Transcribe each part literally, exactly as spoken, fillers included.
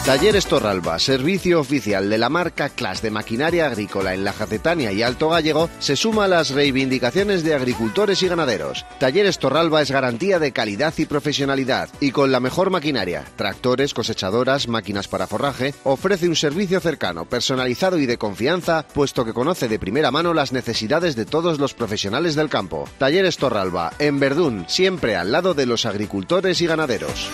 Talleres Torralba, servicio oficial de la marca Claas de maquinaria agrícola en la Jacetania y Alto Gállego, se suma a las reivindicaciones de agricultores y ganaderos. Talleres Torralba es garantía de calidad y profesionalidad, y con la mejor maquinaria, tractores, cosechadoras, máquinas para forraje, ofrece un servicio cercano, personalizado y de confianza, puesto que conoce de primera mano las necesidades de todos los profesionales del campo. Talleres Torralba, en Verdún, siempre al lado de los agricultores y ganaderos.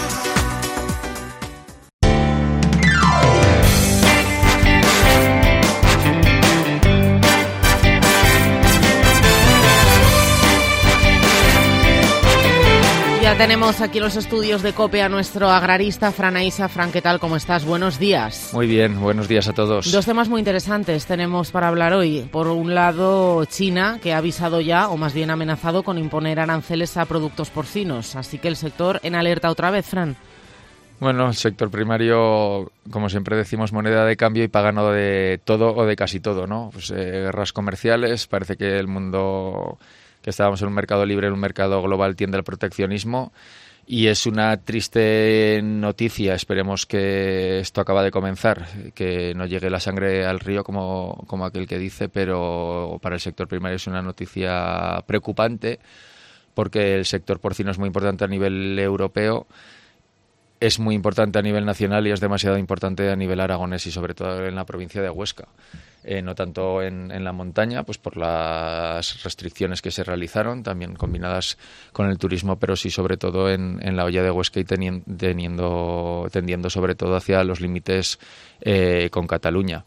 Ya tenemos aquí en los estudios de COPE a nuestro agrarista, Fran Aisa. Fran, ¿qué tal? ¿Cómo estás? Buenos días. Muy bien, buenos días a todos. Dos temas muy interesantes tenemos para hablar hoy. Por un lado, China, que ha avisado ya, o más bien amenazado, con imponer aranceles a productos porcinos. Así que el sector en alerta otra vez, Fran. Bueno, el sector primario, como siempre decimos, moneda de cambio y pagano de todo o de casi todo, ¿no? Pues eh, guerras comerciales, parece que el mundo... que estábamos en un mercado libre, en un mercado global, tiende al proteccionismo, y es una triste noticia. Esperemos que esto acaba de comenzar, que no llegue la sangre al río como, como aquel que dice, pero para el sector primario es una noticia preocupante, porque el sector porcino es muy importante a nivel europeo, es muy importante a nivel nacional y es demasiado importante a nivel aragonés y sobre todo en la provincia de Huesca. Eh, no tanto en, en la montaña, pues por las restricciones que se realizaron, también combinadas con el turismo, pero sí sobre todo en, en la hoya de Huesca y teniendo, teniendo, tendiendo sobre todo hacia los límites eh, con Cataluña.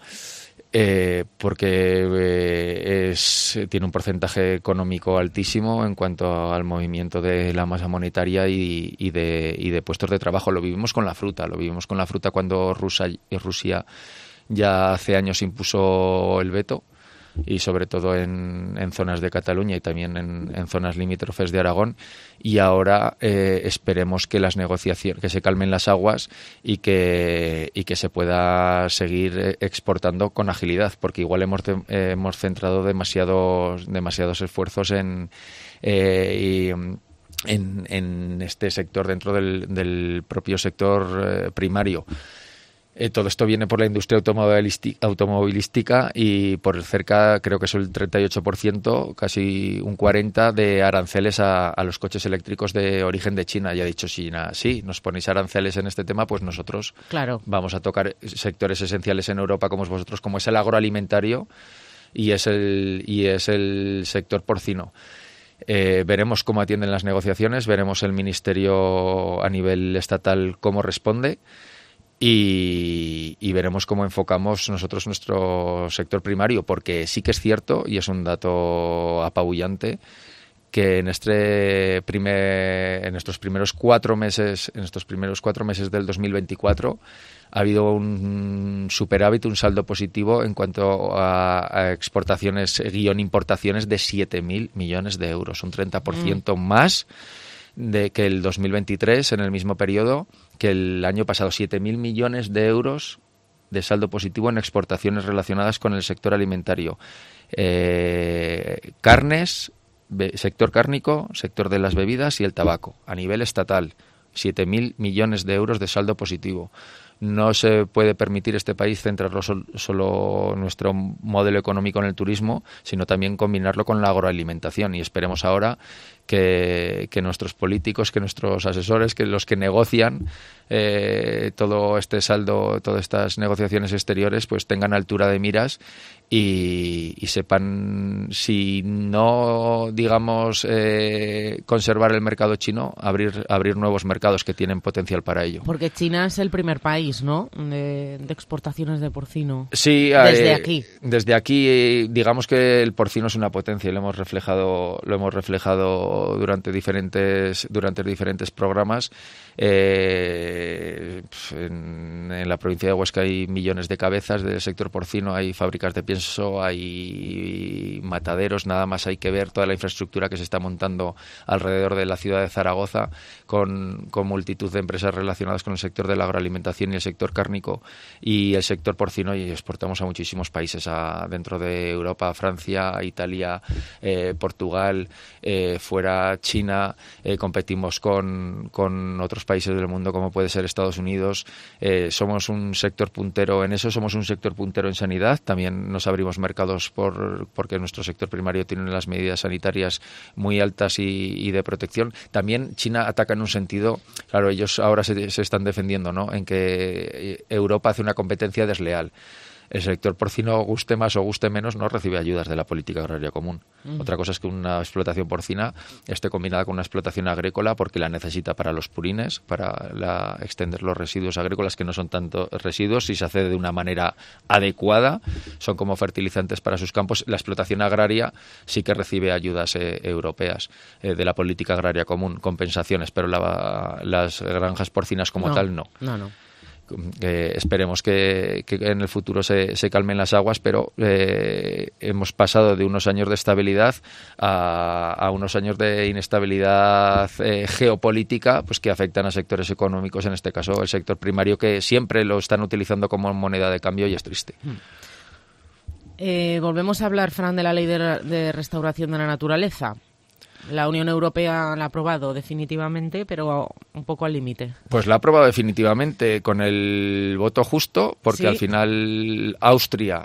Eh, porque eh, es, tiene un porcentaje económico altísimo en cuanto al movimiento de la masa monetaria y, y, de, y de puestos de trabajo. Lo vivimos con la fruta, lo vivimos con la fruta cuando Rusia, Rusia ya hace años impuso el veto, y sobre todo en, en zonas de Cataluña y también en, en zonas limítrofes de Aragón, y ahora eh, esperemos que las negociaciones, que se calmen las aguas y que y que se pueda seguir exportando con agilidad, porque igual hemos de, eh, hemos centrado demasiados demasiados esfuerzos en eh, y, en, en este sector dentro del, del propio sector eh, primario. Eh, todo esto viene por la industria automovilística, automovilística y por cerca, creo que es el treinta y ocho por ciento, casi un cuarenta por ciento de aranceles a, a los coches eléctricos de origen de China. Ya ha dicho China, sí, nos ponéis aranceles en este tema, pues nosotros claro. Vamos a tocar sectores esenciales en Europa como es vosotros, como es el agroalimentario y es el, y es el sector porcino. Eh, veremos cómo atienden las negociaciones, veremos el Ministerio a nivel estatal cómo responde. Y, y veremos cómo enfocamos nosotros nuestro sector primario, porque sí que es cierto, y es un dato apabullante, que en este primer, en estos primeros cuatro meses, en estos primeros cuatro meses del dos mil veinticuatro, ha habido un superávit, un saldo positivo en cuanto a, a exportaciones, guión importaciones, de siete mil millones de euros, un treinta por ciento mm. más de que el dos mil veintitrés, en el mismo periodo que el año pasado. Siete mil millones de euros de saldo positivo en exportaciones relacionadas con el sector alimentario. Eh, carnes, be, sector cárnico, sector de las bebidas y el tabaco. A nivel estatal, siete mil millones de euros de saldo positivo. No se puede permitir este país centrarlo sol, solo nuestro modelo económico en el turismo, sino también combinarlo con la agroalimentación. Y esperemos ahora que, que nuestros políticos, que nuestros asesores, que los que negocian eh, todo este saldo, todas estas negociaciones exteriores, pues tengan altura de miras y, y sepan, si no, digamos, eh, conservar el mercado chino, abrir, abrir nuevos mercados que tienen potencial para ello. Porque China es el primer país, ¿no?, de, de exportaciones de porcino. Sí, desde eh, aquí. Desde aquí, digamos que el porcino es una potencia y lo hemos reflejado, lo hemos reflejado durante diferentes, durante diferentes programas. Eh, en, en la provincia de Huesca hay millones de cabezas del sector porcino, hay fábricas de pienso, hay mataderos, nada más hay que ver toda la infraestructura que se está montando alrededor de la ciudad de Zaragoza, con, con multitud de empresas relacionadas con el sector de la agroalimentación y el sector cárnico y el sector porcino, y exportamos a muchísimos países a, dentro de Europa, Francia, Italia, eh, Portugal, eh, fuera China, eh, competimos con, con otros países del mundo como puede ser Estados Unidos, Unidos. Eh, somos un sector puntero en eso, somos un sector puntero en sanidad. También nos abrimos mercados por porque nuestro sector primario tiene las medidas sanitarias muy altas y, y de protección. También China ataca en un sentido, claro, ellos ahora se, se están defendiendo, ¿no?, en que Europa hace una competencia desleal. El sector porcino, guste más o guste menos, no recibe ayudas de la política agraria común. Mm. Otra cosa es que una explotación porcina esté combinada con una explotación agrícola porque la necesita para los purines, para la, extender los residuos agrícolas, que no son tanto residuos, si se hace de una manera adecuada, son como fertilizantes para sus campos. La explotación agraria sí que recibe ayudas eh, europeas eh, de la política agraria común, compensaciones, pero la, las granjas porcinas como no, tal no. No, no. Eh, esperemos que, que en el futuro se, se calmen las aguas, pero eh, hemos pasado de unos años de estabilidad a, a unos años de inestabilidad eh, geopolítica, pues que afectan a sectores económicos, en este caso el sector primario, que siempre lo están utilizando como moneda de cambio, y es triste. Eh, volvemos a hablar, Fran, de la Ley de, de Restauración de la Naturaleza. La Unión Europea la ha aprobado definitivamente, pero un poco al límite. Pues la ha aprobado definitivamente con el voto justo, porque ¿sí? Al final Austria,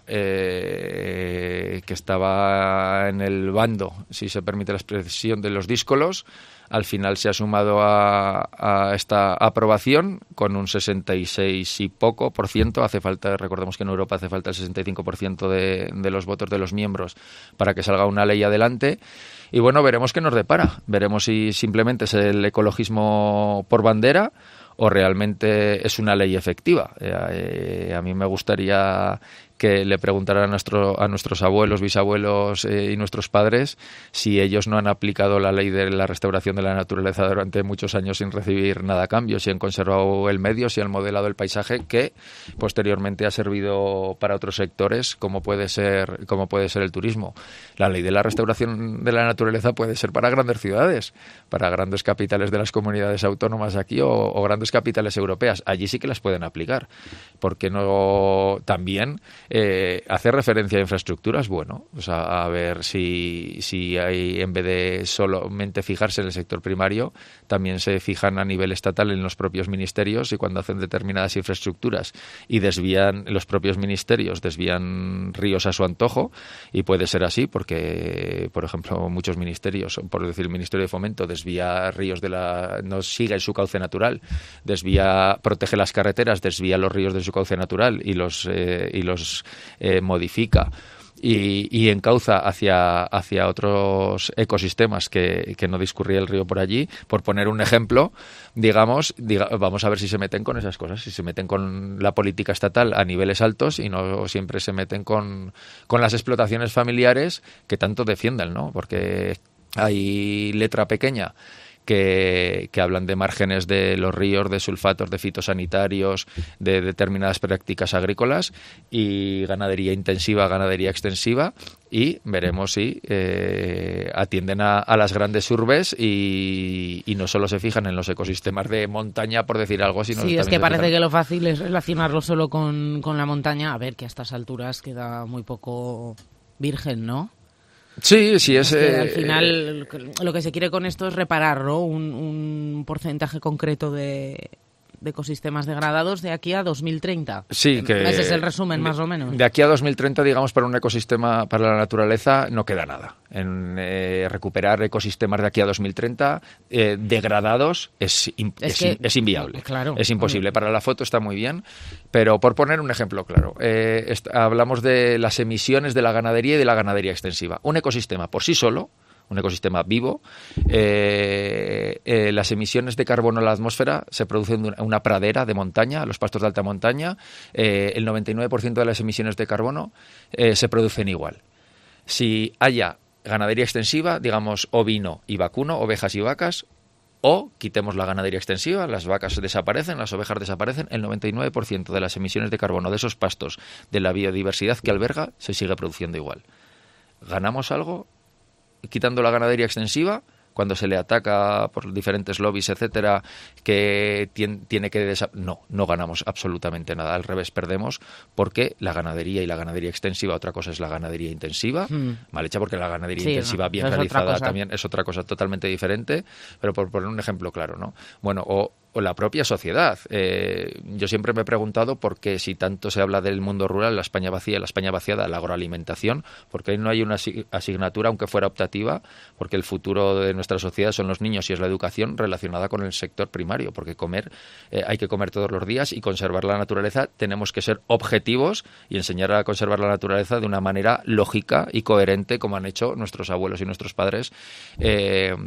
eh, que estaba en el bando, si se permite la expresión, de los díscolos, al final se ha sumado a, a esta aprobación con un sesenta y seis y poco por ciento. Hace falta, recordemos que en Europa hace falta el sesenta y cinco por ciento de, de los votos de los miembros para que salga una ley adelante. Y bueno, veremos qué nos depara. Veremos si simplemente es el ecologismo por bandera o realmente es una ley efectiva. Eh, eh, a mí me gustaría que le preguntaran a, nuestro, a nuestros abuelos, bisabuelos eh, y nuestros padres si ellos no han aplicado la ley de la restauración de la naturaleza durante muchos años sin recibir nada a cambio, si han conservado el medio, si han modelado el paisaje, que posteriormente ha servido para otros sectores como puede ser, como puede ser el turismo. La ley de la restauración de la naturaleza puede ser para grandes ciudades, para grandes capitales de las comunidades autónomas aquí o, o grandes capitales europeas. Allí sí que las pueden aplicar, porque no también Eh, hacer referencia a infraestructuras, bueno, o sea, a ver si, si hay, en vez de solamente fijarse en el sector primario, también se fijan a nivel estatal en los propios ministerios, y cuando hacen determinadas infraestructuras y desvían, los propios ministerios desvían ríos a su antojo, y puede ser así porque, por ejemplo, muchos ministerios, por decir el Ministerio de Fomento, desvía ríos de la, no sigue su cauce natural, desvía, protege las carreteras, desvía los ríos de su cauce natural y los, eh, y los Eh, modifica y, y encauza hacia, hacia otros ecosistemas que, que no discurría el río por allí. Por poner un ejemplo, digamos, diga, vamos a ver si se meten con esas cosas, si se meten con la política estatal a niveles altos y no siempre se meten con, con las explotaciones familiares que tanto defiendan, ¿no? Porque hay letra pequeña Que, que hablan de márgenes de los ríos, de sulfatos, de fitosanitarios, de determinadas prácticas agrícolas, y ganadería intensiva, ganadería extensiva, y veremos si eh, atienden a, a las grandes urbes y, y no solo se fijan en los ecosistemas de montaña, por decir algo, sino sí, también es que parece fijan... que lo fácil es relacionarlo solo con, con la montaña. A ver, que a estas alturas queda muy poco virgen, ¿no? Sí, sí, es... es que eh, al final lo que se quiere con esto es reparar, ¿no? un, un porcentaje concreto de, de ecosistemas degradados de aquí a dos mil treinta. Sí, que... Ese es el resumen, más o menos. De aquí a dos mil treinta, digamos, para un ecosistema, para la naturaleza, no queda nada. En eh, recuperar ecosistemas de aquí a dos mil treinta eh, degradados es, in, es, es, que, es inviable. Claro. Es imposible. Para la foto está muy bien, pero por poner un ejemplo claro, eh, est- hablamos de las emisiones de la ganadería y de la ganadería extensiva. Un ecosistema por sí solo, un ecosistema vivo, eh, eh, las emisiones de carbono a la atmósfera se producen de una, una pradera de montaña, los pastos de alta montaña, eh, el noventa y nueve por ciento de las emisiones de carbono eh, se producen igual. Si haya ganadería extensiva, digamos ovino y vacuno, ovejas y vacas, o quitemos la ganadería extensiva, las vacas desaparecen, las ovejas desaparecen, el noventa y nueve por ciento de las emisiones de carbono de esos pastos, de la biodiversidad que alberga, se sigue produciendo igual. ¿Ganamos algo quitando la ganadería extensiva? Cuando se le ataca por diferentes lobbies, etcétera, que tiene, tiene que... Desa- no, no ganamos absolutamente nada. Al revés, perdemos, porque la ganadería y la ganadería extensiva, otra cosa es la ganadería intensiva, mm. mal hecha, porque la ganadería sí, intensiva no, bien realizada también es otra cosa totalmente diferente, pero por poner un ejemplo claro, ¿no? Bueno, o o la propia sociedad. Eh, yo siempre me he preguntado por qué, si tanto se habla del mundo rural, la España vacía, la España vaciada, la agroalimentación, por qué no hay una asignatura, aunque fuera optativa, porque el futuro de nuestra sociedad son los niños y es la educación relacionada con el sector primario, porque comer, eh, hay que comer todos los días y conservar la naturaleza, tenemos que ser objetivos y enseñar a conservar la naturaleza de una manera lógica y coherente, como han hecho nuestros abuelos y nuestros padres eh,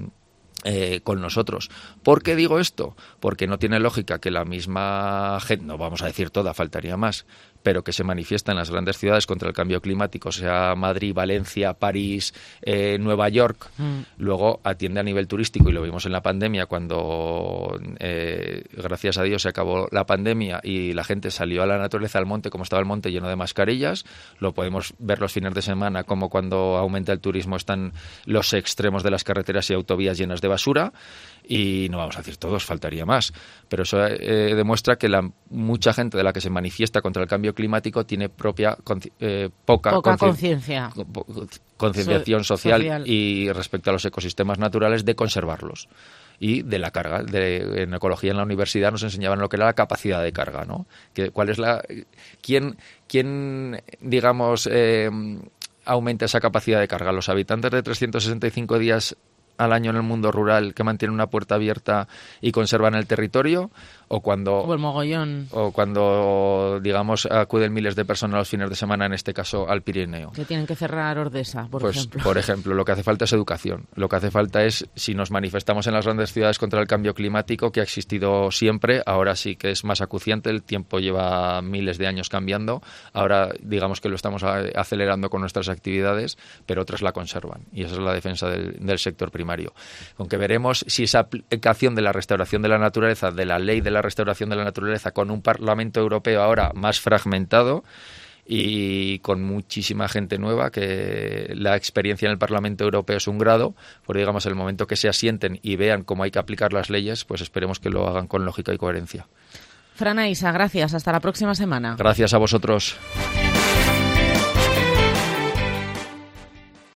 Eh, con nosotros. ¿Por qué digo esto? Porque no tiene lógica que la misma gente, no vamos a decir toda, faltaría más, pero que se manifiesta en las grandes ciudades contra el cambio climático, sea Madrid, Valencia, París, eh, Nueva York, mm. luego atiende a nivel turístico, y lo vimos en la pandemia cuando, eh, gracias a Dios, se acabó la pandemia y la gente salió a la naturaleza, al monte, como estaba el monte lleno de mascarillas. Lo podemos ver los fines de semana, como cuando aumenta el turismo están los extremos de las carreteras y autovías llenas de basura. Y no vamos a decir todos, faltaría más, pero eso eh, demuestra que la mucha gente de la que se manifiesta contra el cambio climático tiene propia eh, poca, poca conciencia concienciación so, social, social y respecto a los ecosistemas naturales de conservarlos y de la carga. De, en ecología en la universidad nos enseñaban lo que era la capacidad de carga, ¿no? Que, ¿cuál es la quién quién digamos eh, aumenta esa capacidad de carga? Los habitantes de trescientos sesenta y cinco días al año en el mundo rural que mantienen una puerta abierta y conservan el territorio, o cuando o el mogollón o cuando digamos acuden miles de personas los fines de semana, en este caso al Pirineo, que tienen que cerrar Ordesa, por pues, ejemplo. Por ejemplo, lo que hace falta es educación. Lo que hace falta es, si nos manifestamos en las grandes ciudades contra el cambio climático, que ha existido siempre, ahora sí que es más acuciante, el tiempo lleva miles de años cambiando, ahora digamos que lo estamos acelerando con nuestras actividades, pero otras la conservan, y esa es la defensa del, del sector primario. Aunque veremos si esa aplicación de la restauración de la naturaleza, de la ley de la restauración de la naturaleza, con un Parlamento Europeo ahora más fragmentado y con muchísima gente nueva, que la experiencia en el Parlamento Europeo es un grado, pues digamos, el momento que se asienten y vean cómo hay que aplicar las leyes, pues esperemos que lo hagan con lógica y coherencia. Fran Aisa, gracias. Hasta la próxima semana. Gracias a vosotros.